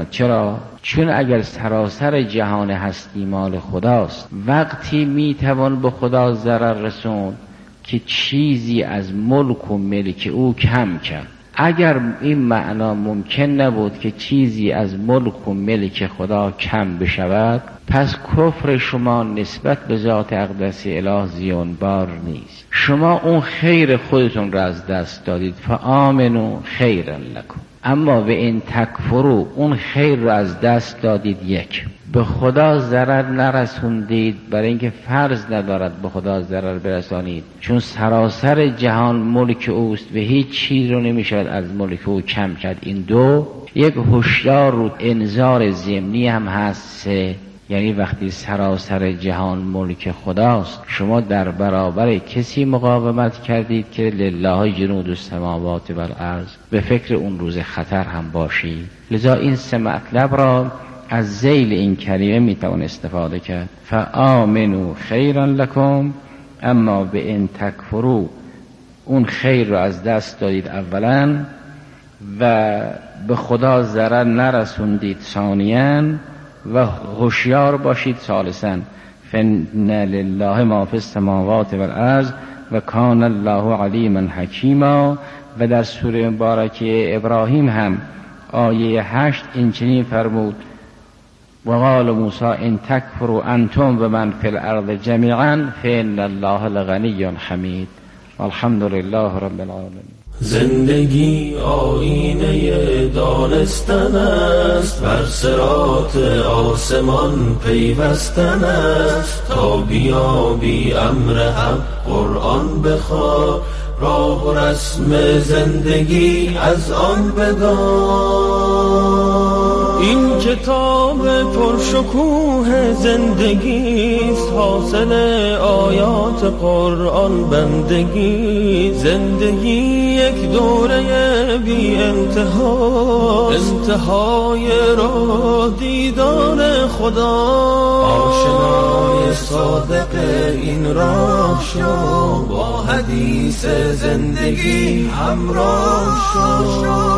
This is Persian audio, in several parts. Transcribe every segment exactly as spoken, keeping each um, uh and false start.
شود. چرا؟ چون اگر سراسر جهان هستی مال خداست، وقتی میتوان به خدا ضرر رسون که چیزی از ملک و ملک او کم کرد. اگر این معنا ممکن نبود که چیزی از ملک و ملک خدا کم بشود، پس کفر شما نسبت به ذات اقدس اله زیانبار نیست. شما اون خیر خودتون را از دست دادید، فآمنوا خیرا لکم. اما به این تکفرو، اون خیر را از دست دادید. یک، به خدا ضرر نرسوندید، برای اینکه فرض ندارد به خدا ضرر برسانید، چون سراسر جهان ملک اوست و هیچ چیز رو نمیشود از ملک او کم کرد. این دو. یک هشدار رو انذار ضمنی هم هست. سه، یعنی وقتی سراسر جهان ملک خداست، شما در برابر کسی مقاومت کردید که لله جنود السماوات و الارض، به فکر اون روز خطر هم باشید. لذا این سه مطلب را از ذیل این کلمه میتوان استفاده کرد. فآمنوا خیرا لکم، اما به این تکفرو، اون خیر را از دست دادید اولا و به خدا ضرر نرسوندید ثانیاً، و هوشیار باشید ثالثاً. فإن لله ما فی السماوات و الارض و کان الله علیما حکیما. و در سوره مبارکه ابراهیم هم آیه هشت این چنین فرمود: و قال موسی ان تکفروا انتم و من فی الارض جمیعا فإن الله لغنی حمید. والحمد لله رب العالمین. زندگی آینه دانستن است، بر صراط آسمان پیوستن است. تا بیابی امر حق قرآن بخوان، راه و رسم زندگی از آن بدان. این کتاب پرشکوه زندگیست، حاصل آیات قرآن بندگی. زندگی یک دوره بی انتها، انتهای راه دیدار خدا. آشنای صادق این راه شو، با حدیث زندگی همراه شو.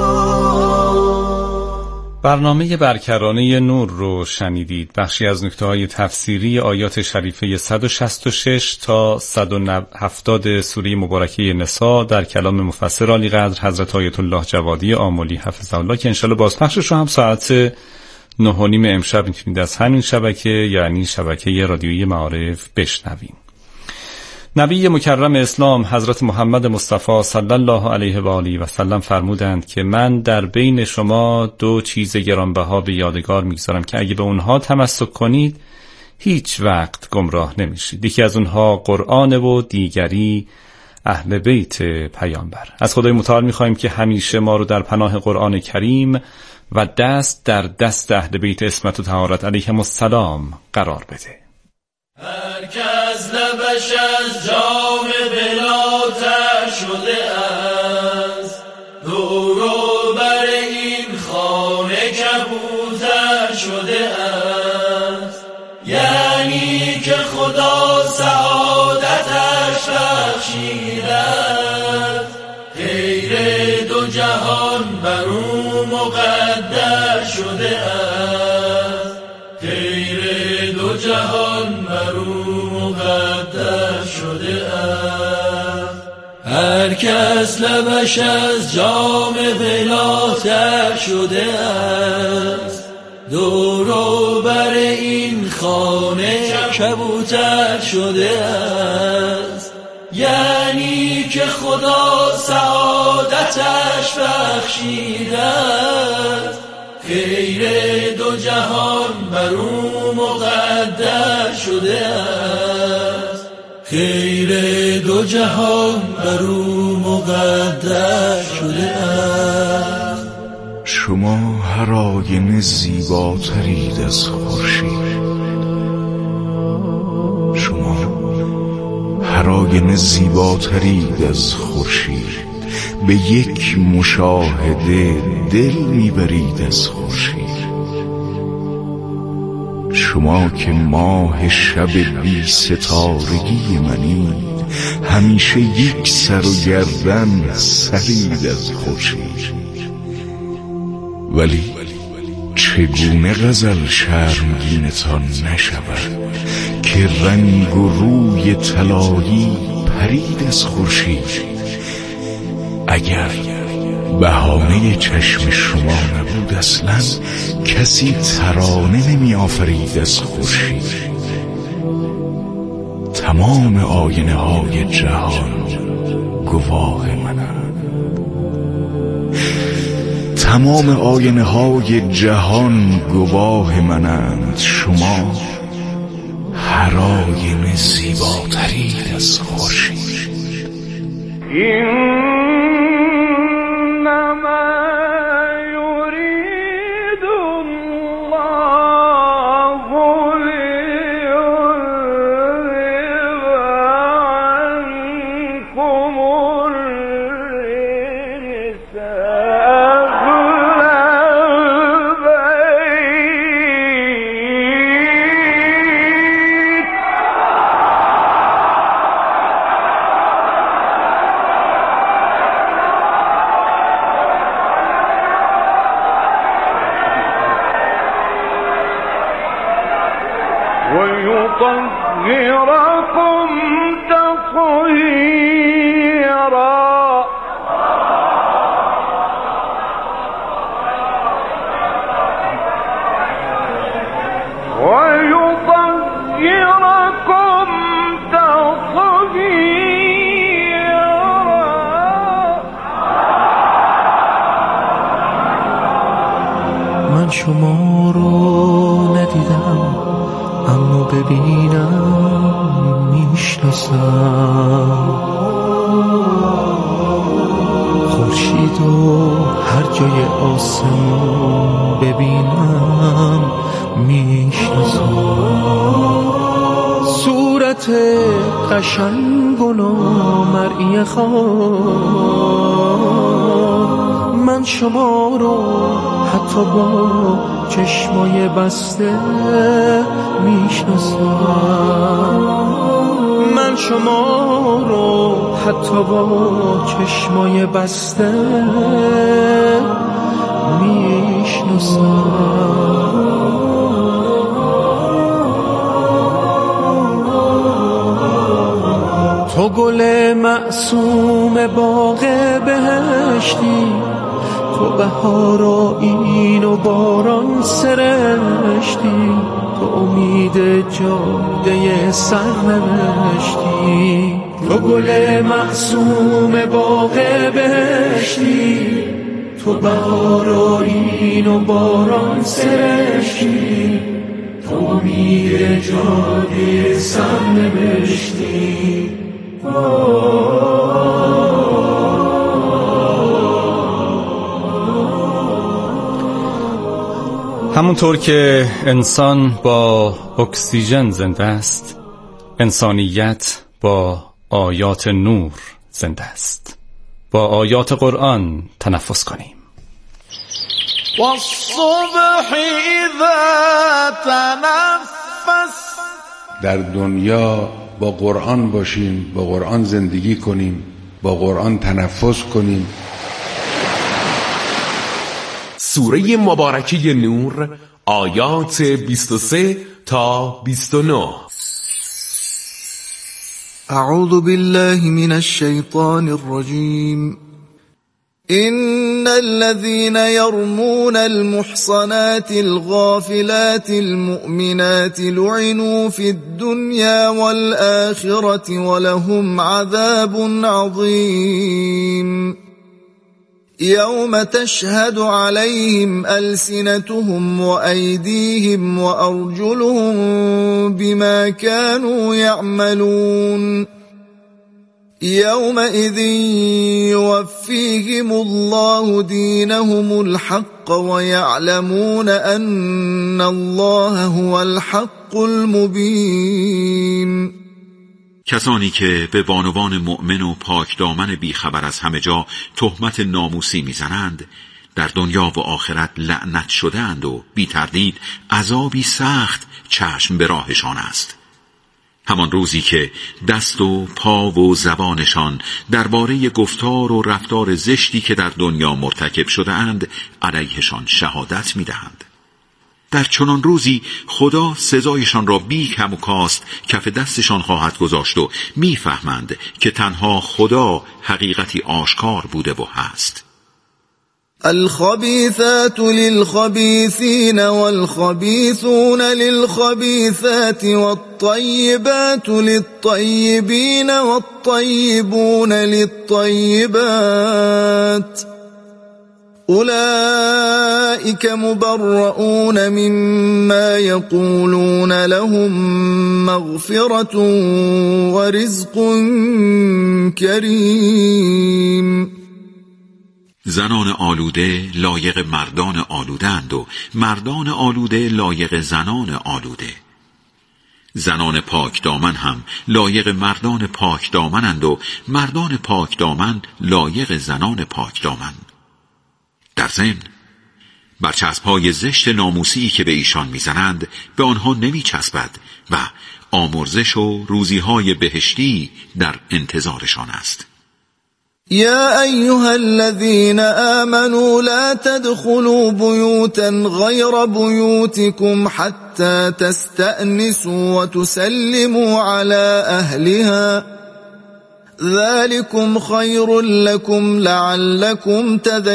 برنامه برکرانه نور رو شنیدید. بخشی از نکته‌های تفسیری آیات شریفه صد و شصت و شش تا صد و هفتاد سوره مبارکه نساء در کلام مفسر عالی قدر حضرت آیت الله جوادی آملی حفظه الله، که انشالله بازپخشش رو هم ساعت نه و نیم امشب میتونید از همین شبکه، یعنی شبکه رادیویی معارف، بشنوید. نبی مکرم اسلام حضرت محمد مصطفی صلی الله علیه و آله و سلم فرمودند که من در بین شما دو چیز گرانبها به یادگار میگذارم که اگه به اونها تمسک کنید هیچ وقت گمراه نمیشید. یکی از اونها قرآن و دیگری اهل بیت پیامبر. از خدای متعال میخوایم که همیشه ما رو در پناه قرآن کریم و دست در دست اهل بیت عصمت و طهارت علیهم السلام قرار بده. هر کس لبش از جام بلاتر شده است، دور و بر این خانه کبوتر شده است. یعنی که خدا سعادتش بخشیدد، خیر دو جهان بر او مقدر شده است. خیر دو جهان بر او مقدر شده است. هر کس لبش از جام ولاتر شده است، دور و بر این خانه کبوتر شده است. یعنی که خدا سعادتش بخشیده است، خیر دو جهان بر او مقدر شده است. خیر دو جهان بر او مقدر شده است. شما هر آینه زیباترید از خورشید، شما هر آینه زیباترید از خورشید. به یک مشاهده دل میبرید از خورشید. شما که ماه شب بی ستارگی منید، همیشه یک سر و گردن سرید از خورشید. ولی چگونه غزل شرمگینتان نشود که رنگ و روی طلایی پرید از خورشید. اگر بهانه چشم شما نبود اصلا کسی ترانه نمی آفرید از خورشید. تمام آینه های جهان گواه منند. تمام آینه های جهان گواه منند. شما هر آینه زیباترید از خورشید. ويطهركم تطهيرا. ويطهركم تطهيرا. من شما رو ندیدم اما ببینم میشناسم. خورشید و هر جای آسمون ببینم میشناسم. صورت قشنگ و نامرئی خواه من شما رو حتی با چشمای بسته میشناسم. من شما رو حتی با چشمای بسته میشناسم. تو گل معصوم باغ بهشتی، تو بهار و این و باران سرشتی، تو امید جاده سرنوشتی. تو گل معصوم باغ بهشتی، تو بهار و این و باران سرشتی، تو امید جاده سرنوشتی. همونطور که انسان با اکسیژن زنده است، انسانیت با آیات نور زنده است. با آیات قرآن تنفس کنیم. والصبح اذا تنفس. در دنیا با قرآن باشیم، با قرآن زندگی کنیم، با قرآن تنفس کنیم. سوره مبارکه نور آیات بیست و سه تا بیست و نه. اعوذ بالله من الشیطان الرجیم. إن الذين يرمون المحصنات الغافلات المؤمنات لعنوا في الدنيا والآخرة ولهم عذاب عظيم. يوم تشهد عليهم ألسنتهم وأيديهم وأرجلهم بما كانوا يعملون. يومئذ يوفيهم الله دينهم الحق ويعلمون أن الله هو الحق المبين. کسانی که به بانوان مؤمن و پاک دامن بیخبر از همه جا تهمت ناموسی میزنند در دنیا و آخرت لعنت شده‌اند و بی تردید عذابی سخت چشم به راهشان است. همان روزی که دست و پا و زبانشان درباره گفتار و رفتار زشتی که در دنیا مرتکب شده اند علیهشان شهادت می‌دهند. در چنان روزی خدا سزایشان را بی کم و کاست کف دستشان خواهد گذاشت و میفهمند که تنها خدا حقیقتی آشکار بوده و هست. الخبيثات للخبيثين والخبيثون للخبيثات والطيبات للطيبين والطيبون للطيبات أولئك مبرؤون مما يقولون لهم مغفرة ورزق كريم. زنان آلوده لایق مردان آلوده‌اند و مردان آلوده لایق زنان آلوده. زنان پاک دامن هم لایق مردان پاک دامنند و مردان پاک دامن لایق زنان پاک دامن. در ضمن برچسب‌های زشت ناموسی که به ایشان میزنند به آنها نمیچسبد و آمرزش و روزی‌های بهشتی در انتظارشان است. يا أيها الذين آمنوا لا تدخلوا بيوتا غير بيوتكم حتى تستأنسوا وتسلموا على أهلها ذلكم خير لكم لعلكم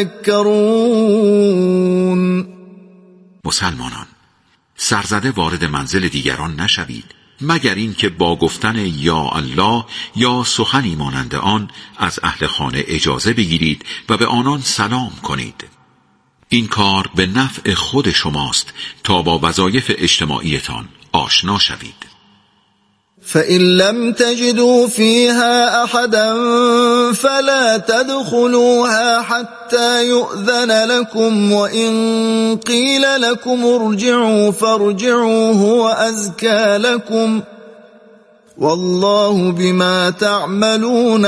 تذكرون. مسلمانان، سرزده وارد منزل دیگران نشوید مگر این که با گفتن یا الله یا سخنی مانند آن از اهل خانه اجازه بگیرید و به آنان سلام کنید. این کار به نفع خود شماست تا با وظایف اجتماعیتان آشنا شوید. فإن لم تجدوا فيها أحدا فلا تدخلوها حتى يؤذن لكم وإن قيل لكم ارجعوا فارجعوا هو أزكى لكم والله بما تعملون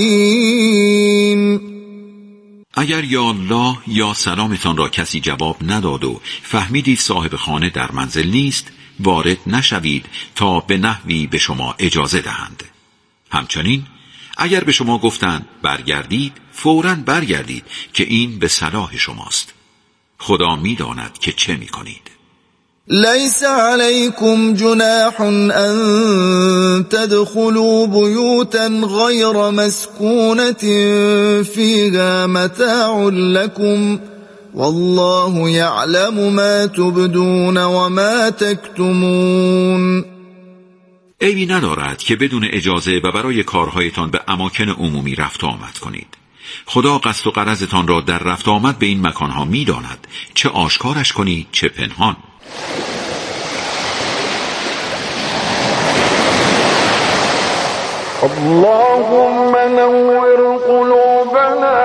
عليم. اگر یا الله یا سلامتان را کسی جواب نداد و فهمیدید صاحب خانه در منزل نیست، وارد نشوید تا به نحوی به شما اجازه دهند. همچنین اگر به شما گفتند برگردید، فوراً برگردید که این به صلاح شماست. خدا می‌داند که چه می‌کنید. ليس عليكم جناح أن تدخلوا بيوتا غير مسكونة فيها متاع لكم والله يعلم ما تبدون وما تكتمون. عیبی ندارد که بدون اجازه و برای کارهایتان به اماکن عمومی رفت آمد کنید. خدا قصد و غرضتان را در رفت آمد به این مکانها می داند، چه آشکارش کنید چه پنهان. اللهم نور قلوبنا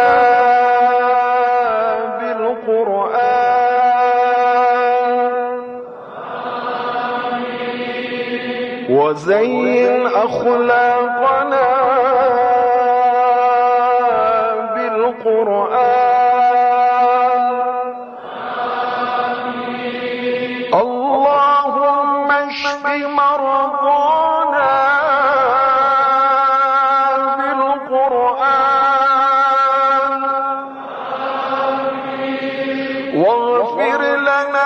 بالقرآن وزين أخلاقنا بالقرآن اللهم اشف مرضانا واغفر لنا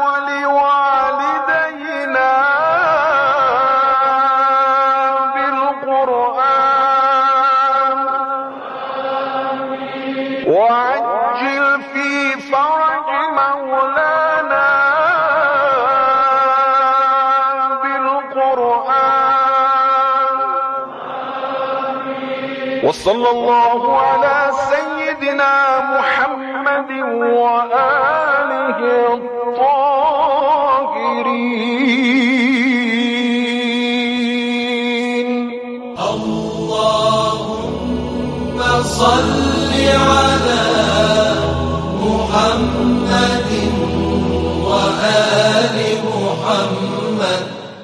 ولوالدينا بالقرآن وعجل في فرج مولانا بالقرآن وصلى الله على سيدنا محمد وآله الطاهرين. اللهم صل على محمد وآل محمد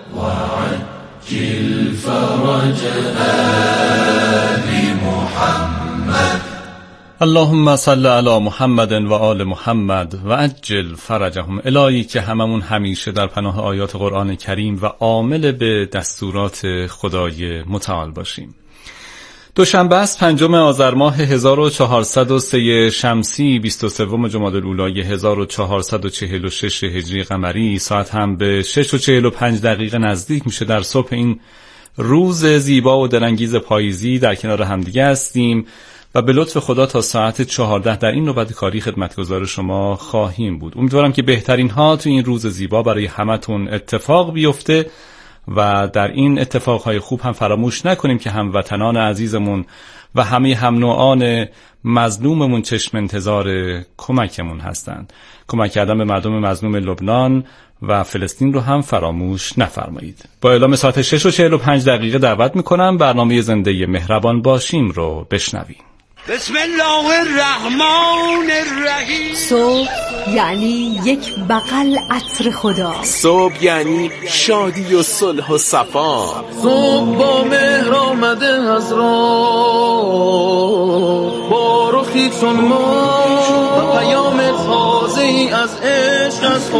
وعجل فرج آل محمد. اللهم صل علی محمد و آل محمد و عجل فرجهم. الهی که هممون همیشه در پناه آیات قرآن کریم و عامل به دستورات خدای متعال باشیم. دوشنبه است، پنجم آذر ماه هزار و چهارصد و سه شمسی، بیست و سوم جمادی الاولی هزار و چهارصد و چهل و شش هجری قمری. ساعت هم به شش و چهل و پنج دقیقه نزدیک میشه. در صبح این روز زیبا و دلانگیز پاییزی در کنار همدیگه هستیم و به لطف خدا تا ساعت چهارده در این نوبت کاری خدمتگزار شما خواهیم بود. امیدوارم که بهترین ها تو این روز زیبا برای همتون اتفاق بیفته و در این اتفاقهای خوب هم فراموش نکنیم که هموطنان عزیزمون و همه هم نوعان مظلوممون چشم انتظار کمکمون هستند. کمک کردن به مردم مظلوم لبنان و فلسطین رو هم فراموش نفرمایید. با اعلام ساعت شش و چهل و پنج دقیقه دعوت میکنم برنامه زنده مهربان باشیم رو بشنویم. بسم الله الرحمن الرحیم. صبح یعنی یک بغل عطر خدا. صبح یعنی شادی و صلح و صفا. صبح با مهر آمده از راه، با رخی چون ما و پیام تازه ای از عشق، از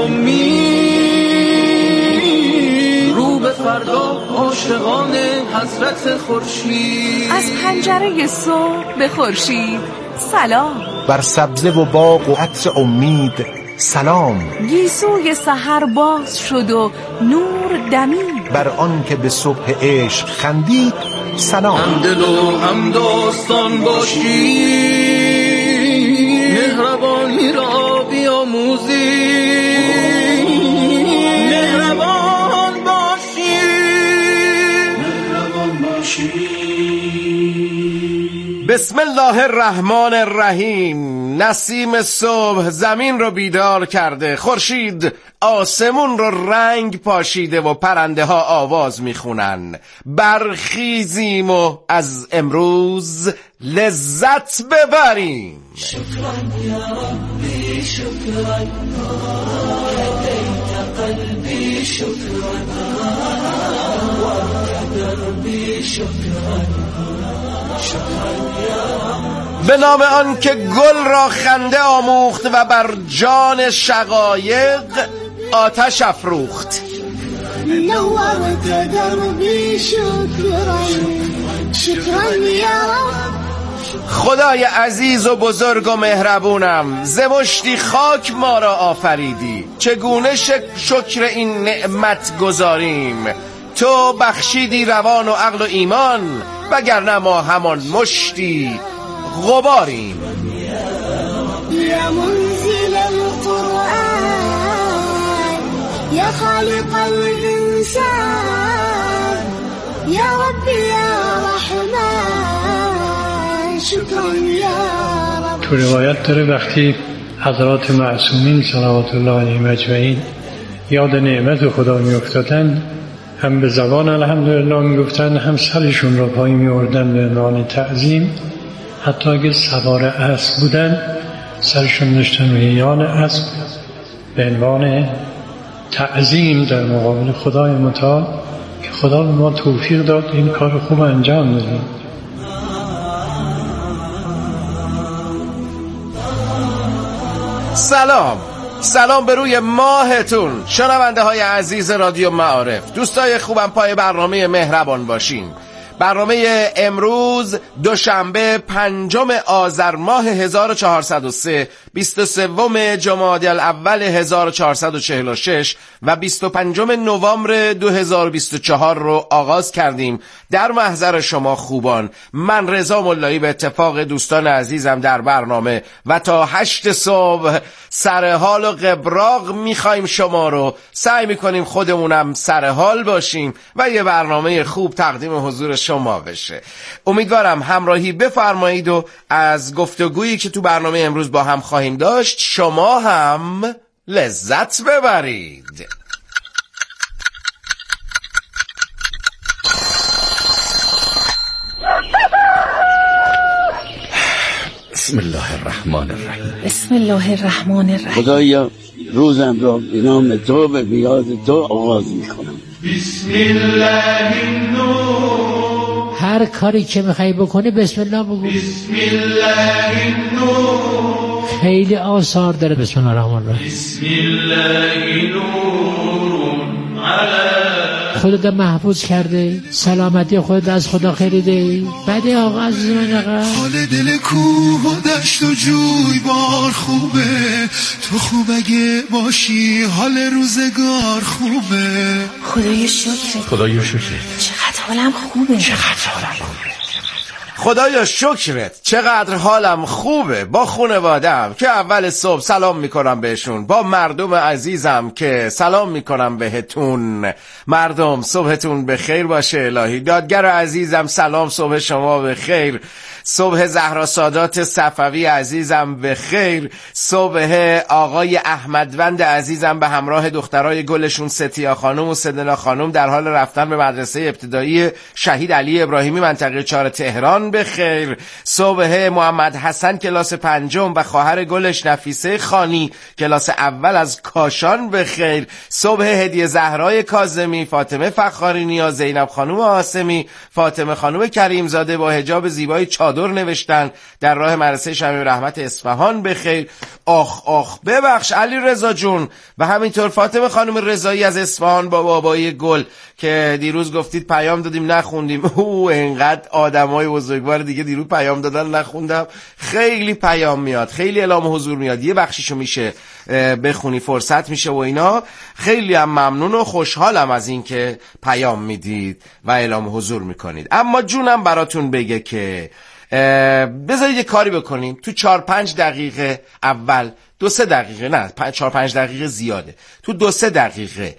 امید، رو به فردا عاشقان حضرت خورشید. از پنجره صبح به خورشید سلام. بر سبزه و باغ و عطر امید سلام. گیسوی سحر باز شد و نور دمید. بر آن که به صبح عشق خندید سلام. همدل و هم داستان باشی، مهربانی را بیاموزی، مهربان باشی، مهربان باشی. بسم الله الرحمن الرحیم. نسیم صبح زمین رو بیدار کرده، خورشید آسمون رو رنگ پاشیده و پرنده ها آواز میخونن. برخیزیم و از امروز لذت ببریم. شکران یا ربی شکران، هدیت قلبی شکران، وارد دربی شکران، شکران یا رب. به نام آن که گل را خنده آموخت و بر جان شقایق آتش افروخت. نورت دربی شکران، شکران یا رب. خدای عزیز و بزرگ و مهربونم، ز مشتی خاک ما را آفریدی، چگونه شکر این نعمت گذاریم؟ تو بخشیدی روان و عقل و ایمان، وگرنه ما همان مشتی غباریم. یا منزل القرآن، یا خالق الانسان، یا ربی یا رحمان، شکران یا رب. تو روایت داره وقتی حضرات معصومین صلوات الله علیهم اجمعین یاد نعمت خدا می افتادن، هم به زبان الحمدلله می گفتن، هم سرشون را پایین می آوردن به عنوان تعظیم. حتی اگه سوار اسب بودن سرشون داشتن به یان اسب به عنوان تعظیم در مقابل خدای متعال که خدا به ما توفیق داد این کار خوب انجام بدیم. سلام سلام به روی ماهتون شنونده های عزیز رادیو معارف. دوستای خوبم، پای برنامه مهربان باشیم. برنامه امروز دوشنبه پنجم آذر ماه هزار و چهارصد و سه، بیست و سوم جمادی الاول هزار و چهارصد و چهل و شش و بیست و پنجم نوامبر دو هزار و بیست و چهار رو آغاز کردیم. در محضر شما خوبان، من رضا ملایی به اتفاق دوستان عزیزم در برنامه و تا هشت صبح سر حال و قبراق میخوایم شما رو، سعی میکنیم خودمونم سر حال باشیم و یه برنامه خوب تقدیم حضور شما بشه. امیدوارم همراهی بفرمایید و از گفتگویی که تو برنامه امروز با هم خواهیم داشت شما هم لذت ببرید. بسم الله الرحمن الرحیم. بسم الله الرحمن الرحیم. خدایا روزم را به نام تو به بیاد تو آغاز میکنم. بسم الله النور. هر کاری که میخوای بکنی بسم الله بگو. بسم الله النور. خیلی آثار داره بسم الله الرحمن الرحیم. بسم الله نور علی خودت محفوظ کرده، سلامتی خودت از خدا خریده. بده آقا عزیز من آقا. حال دل کوه و دشت و جوی بار خوبه، تو خوب اگه باشی حال روزگار خوبه. خدای شکرت، خدای شکرت، چقدر حالم خوبه، چقدر حالم خوبه. خدایا شکرت، چقدر حالم خوبه. با خانواده‌ام که اول صبح سلام میکنم بهشون، با مردم عزیزم که سلام میکنم بهتون. مردم صبحتون به خیر باشه الهی. دادگر عزیزم سلام، صبح شما به خیر. صبح زهرا سادات صفوی عزیزم به خیر. صبح آقای احمدوند عزیزم به همراه دخترای گلشون ستیا خانم و سدنا خانم در حال رفتن به مدرسه ابتدایی شهید علی ابراهیمی منطقه چهار تهران به خیر. صبح محمد حسن کلاس پنجم و خواهر گلش نفیسه خانی کلاس اول از کاشان به خیر. صبح هدیه زهرای کاظمی، فاطمه فخاری نیا، زینب خانم آسمی، فاطمه خانم کریمزاده با حجاب زیبای چادر نوشتن در راه مدرسه شمیم رحمت اصفهان به خیر. آخ آخ ببخش علی رضا جون. و همینطور فاطمه خانم رضایی از اصفهان با بابای گل که دیروز گفتید پیام دادیم نخوندیم. او انقدر آدمای بزرگوار دیگه دیروز پیام دادن نخوندم. خیلی پیام میاد، خیلی اعلام حضور میاد، یه بخشیشو میشه بخونی فرصت میشه و اینا. خیلی هم ممنون و خوشحالم از این که پیام میدید و اعلام حضور میکنید. اما جونم براتون بگه که بذارید یه کاری بکنیم. تو چار پنج دقیقه اول، دو سه دقیقه نه چار پنج دقیقه زیاده، تو دو سه دقیقه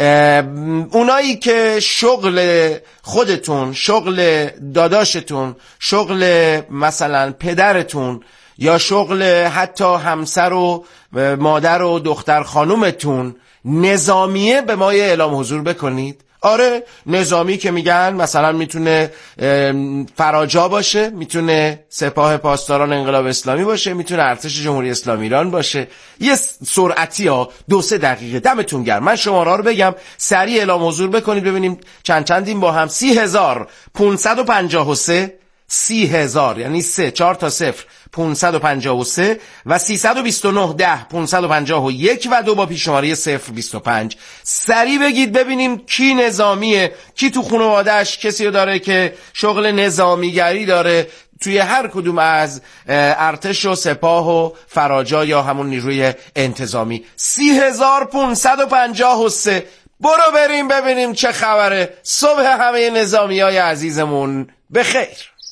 اونایی که شغل خودتون، شغل داداشتون، شغل مثلا پدرتون یا شغل حتی همسر و مادر و دختر خانومتون نظامیه به ما یه اعلام حضور بکنید. آره نظامی که میگن مثلا میتونه فراجا باشه، میتونه سپاه پاسداران انقلاب اسلامی باشه، میتونه ارتش جمهوری اسلامی ایران باشه. یه سرعتی ها دو سه دقیقه دمتون گرم. من شماره رو بگم سریع اعلام حضور بکنید ببینیم چند چندیم با هم. سی هزار پونصد و پنجاه و سه، سی هزار یعنی سه چهار تا صفر پونصد و پنجاه و سه و سیصد و بیست و نه ده پونصد و پنجاه و یک و دو با پیشماره صفر بیست و پنج. سریع بگید ببینیم کی نظامیه، کی تو خانواده‌اش کسی رو داره که شغل نظامیگری داره توی هر کدوم از ارتش و سپاه و فراجا یا همون نیروی انتظامی. سی هزار پونصد و پنجاه و سه. برو بریم ببینیم چه خبره. صبح همه نظامیای عزیزمون بخیر.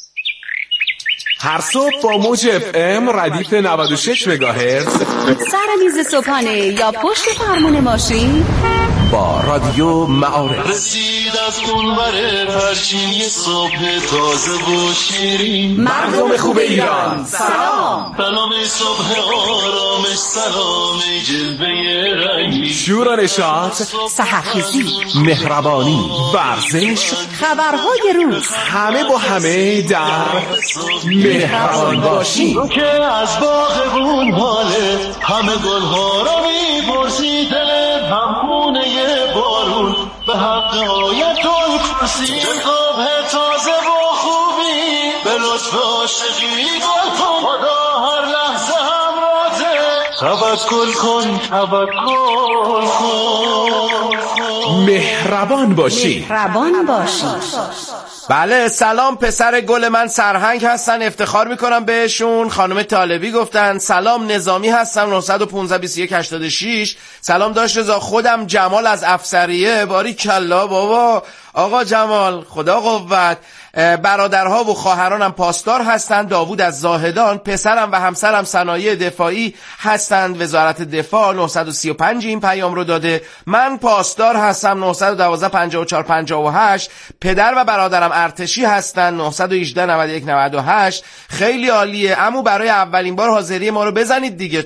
هر صبح با موج اف ام ردیف نود و شش مگاهرتز سر میز صبحانه یا پشت فرمون ماشین با رادیو معارف رسید از اونور پرچین صبح تازه و شیرین. مردم خوب ایران سلام. سلام صبح آرامش، سلام جلوه رنگی، شور و نشاط، سحرخیزی، مهربانی، ورزش، خبرهای روز، همه با همه در مهربان باشی. تو که از باغبون حاله، همه گلها را می‌پرسی، دلت همخونه بارون به حق آیتون کرسی. صبح تازه و خوبی به لطف عاشقی گل کن، خدا هر لحظه همراهه. توکل کن توکل کن، مهربان باشی مهربان باشی. بله سلام، پسر گل من سرهنگ هستن، افتخار میکنم بهشون. خانم طالبی گفتن سلام، نظامی هستم، نه یک پنج بیست و یک هشتاد و شش. سلام داشت رضا، خودم جمال از افسریه. باری کلا بابا آقا جمال، خدا قوت. برادرها و خواهرانم پاسدار هستند. داوود از زاهدان. پسرم و همسرم صنایع دفاعی هستند، وزارت دفاع. نه سه پنج این پیام رو داده. من پاسدار هستم، نه یک دو پنجاه و چهار پنجاه و هشت. پدر و برادرم ارتشی هستند، نه یک هشت نود و یک نود و هشت. خیلی عالیه. عمو برای اولین بار حاضری ما رو بزنید دیگه.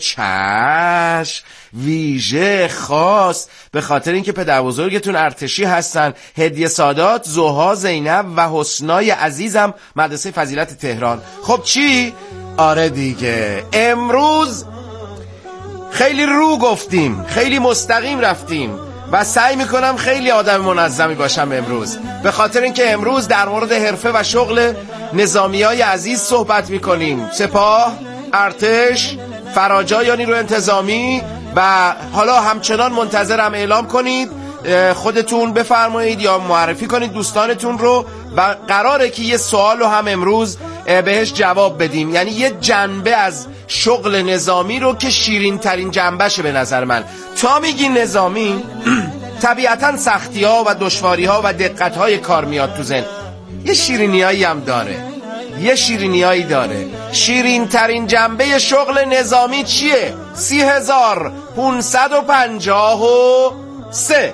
چش ویژه خاص به خاطر اینکه پدر بزرگتون ارتشی هستن. هدیه سادات، زوها، زینب و حسنای عزیزم مدرسه فضیلت تهران. خب چی؟ آره دیگه امروز خیلی رو گفتیم، خیلی مستقیم رفتیم و سعی میکنم خیلی آدم منظمی باشم امروز، به خاطر اینکه امروز در مورد حرفه و شغل نظامیای عزیز صحبت میکنیم. سپاه، ارتش، فراجا یا نیرو انتظامی. و حالا همچنان منتظرم اعلام کنید خودتون بفرمایید یا معرفی کنید دوستانتون رو و قراره که یه سوال رو هم امروز بهش جواب بدیم، یعنی یه جنبه از شغل نظامی رو که شیرین ترین جنبشه به نظر من. تا میگی نظامی طبیعتاً سختی ها و دشواری ها و دقت های کار میاد تو ذهن، یه شیرینی هایی هم داره، یه شیرینی هایی داره. شیرین ترین جنبه شغل نظامی چیه؟ سی هزار پونصد و پنجاه و سه.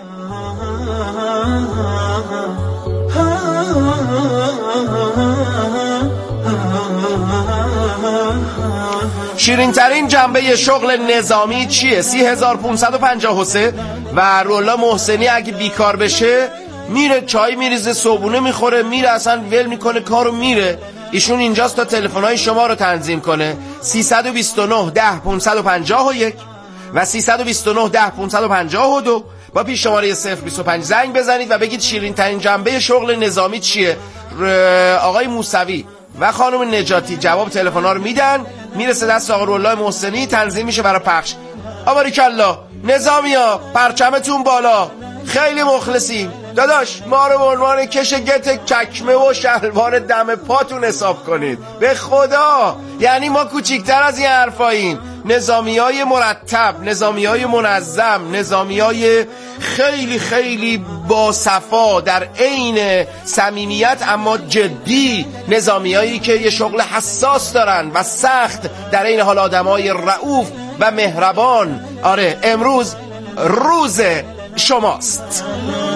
شیرین ترین جنبه شغل نظامی چیه؟ سی هزار پونصد و پنجاه و سه. و رولا محسنی اگه بیکار بشه میره چای میریزه، صبحونه میخوره، میره اصلا ول میکنه کارو میره. ایشون اینجاست تا تلفن‌های شما رو تنظیم کنه. سیصد و بیست و نه ده پانصد و پنجاه و یک و سیصد و بیست و نه ده پانصد و پنجاه و دو با پیش شماره صفر بیست و پنج زنگ بزنید و بگید شیرین ترین جنبه شغل نظامی چیه. آقای موسوی و خانم نجاتی جواب تلفن‌ها رو میدن، میرسه دست آقای رولا محسنی، تنظیم میشه برای پخش. آباریکالله نظامیا، پرچمتون بالا، خیلی مخلصیم داداش. ما رو به عنوان کش گت چکمه و شلوار دم پاتون حساب کنید به خدا. یعنی ما کوچیکتر از این حرفاییم. نظامی های مرتب، نظامی های منظم، نظامی های خیلی خیلی با صفا در عین صمیمیت اما جدی، نظامی هایی که یه شغل حساس دارن و سخت، در عین حال آدم های رؤوف و مهربان. آره امروز روز شماست.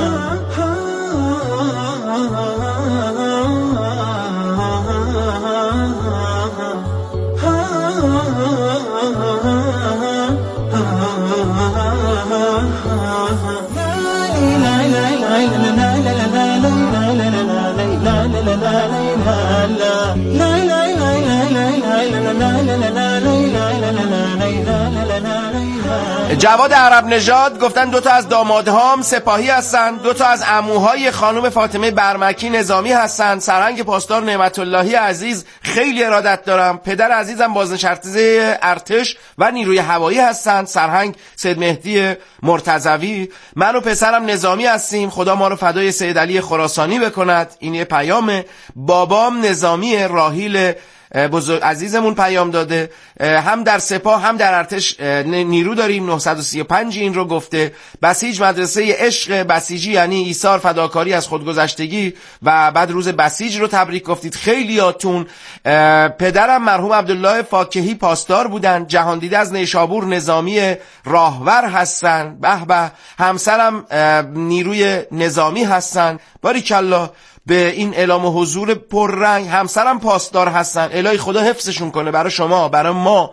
جواد عرب نژاد گفتن دوتا از دامادهام سپاهی هستن، دوتا از عموهای خانم فاطمه برمکی نظامی هستن. سرهنگ پاسدار نعمت اللهی عزیز خیلی ارادت دارم. پدر عزیزم بازنشسته ارتش و نیروی هوایی هستن، سرهنگ سید مهدی مرتضوی. من و پسرم نظامی هستیم، خدا ما رو فدای سید علی خراسانی بکند. این یه پیامه. بابام نظامی، راحیل بزرگ عزیزمون پیام داده، هم در سپاه هم در ارتش نیرو داریم. نهصد و سی و پنج این رو گفته. بسیج مدرسه عشق، بسیجی یعنی ایثار، فداکاری از خودگذشتگی و بعد روز بسیج رو تبریک گفتید خیلیاتون. پدرم مرحوم عبدالله فاکهی پاسدار بودن، جهاندیده از نیشابور نظامی راهور هستن. به به. همسرم نیروی نظامی هستن. باریکالله به این اعلام حضور پررنگ. همسرم پاسدار هستن، الهی خدا حفظشون کنه برای شما برای ما.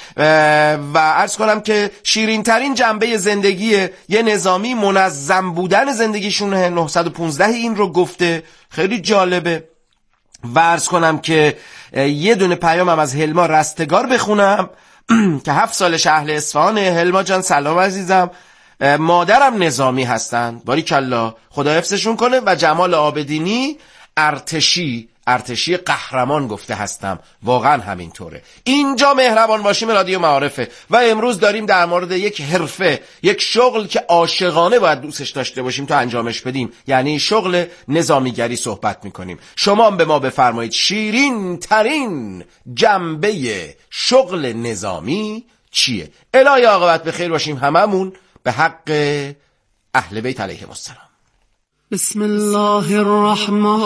و عرض کنم که شیرین ترین جنبه زندگی یه نظامی منظم بودن زندگیشونه. نهصد و پانزده این رو گفته، خیلی جالبه. و عرض کنم که یه دونه پیامم از هلما رستگار بخونم که هفت سالش اهل اصفهانه. هلما جان سلام عزیزم، مادرم نظامی هستن، باریکالله خدا حفظشون کنه. و جمال آبدینی ارتشی، ارتشی قهرمان گفته هستم، واقعا همینطوره. اینجا مهربان باشیم رادیو معارفه و امروز داریم در مورد یک حرفه، یک شغل که عاشقانه باید دوستش داشته باشیم تا انجامش بدیم، یعنی شغل نظامیگری صحبت میکنیم. شما به ما بفرمایید شیرین ترین جنبه شغل نظامی چیه؟ الهی عاقبت بخیر باشیم هممون به حق اهل بیت علیهم السلام. بسم الله الرحمن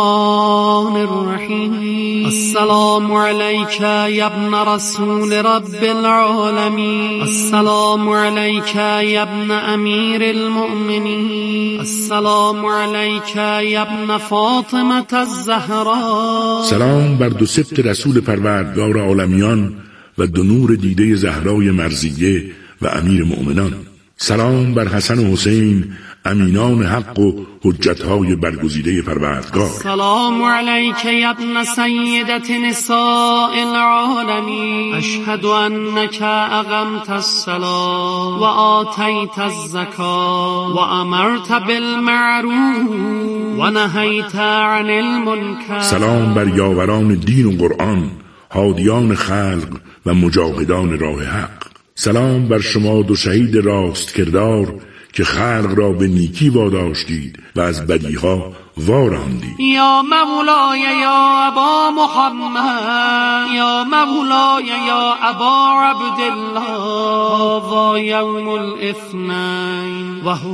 الرحیم. السلام علیک یا ابن رسول رب العالمین. السلام علیک یا ابن امیر المؤمنین. السلام علیک یا ابن فاطمه الزهرا. سلام بر دو سبط رسول پروردگار عالمیان و دو نور دیده زهرای مرضیه و امیر مؤمنان. سلام بر حسن و حسین امینان حق و حجتهای برگزیده پروردگار. سلام علیک یا ابن سیدت نساء العالمین. اشهد انک اقمت الصلاة و آتیت الزکاة و امرت بالمعروف و نهیت عن المنکر. سلام بر یاوران دین و قرآن، هادیان خلق و مجاهدان راه حق. سلام بر شما دو شهید راست کردار که خلق را به نیکی واداشتید و از بدیها واراندید. یا مولای یا ابا محمد، یا مولای یا ابا عبدالله، و یوم الاثنین و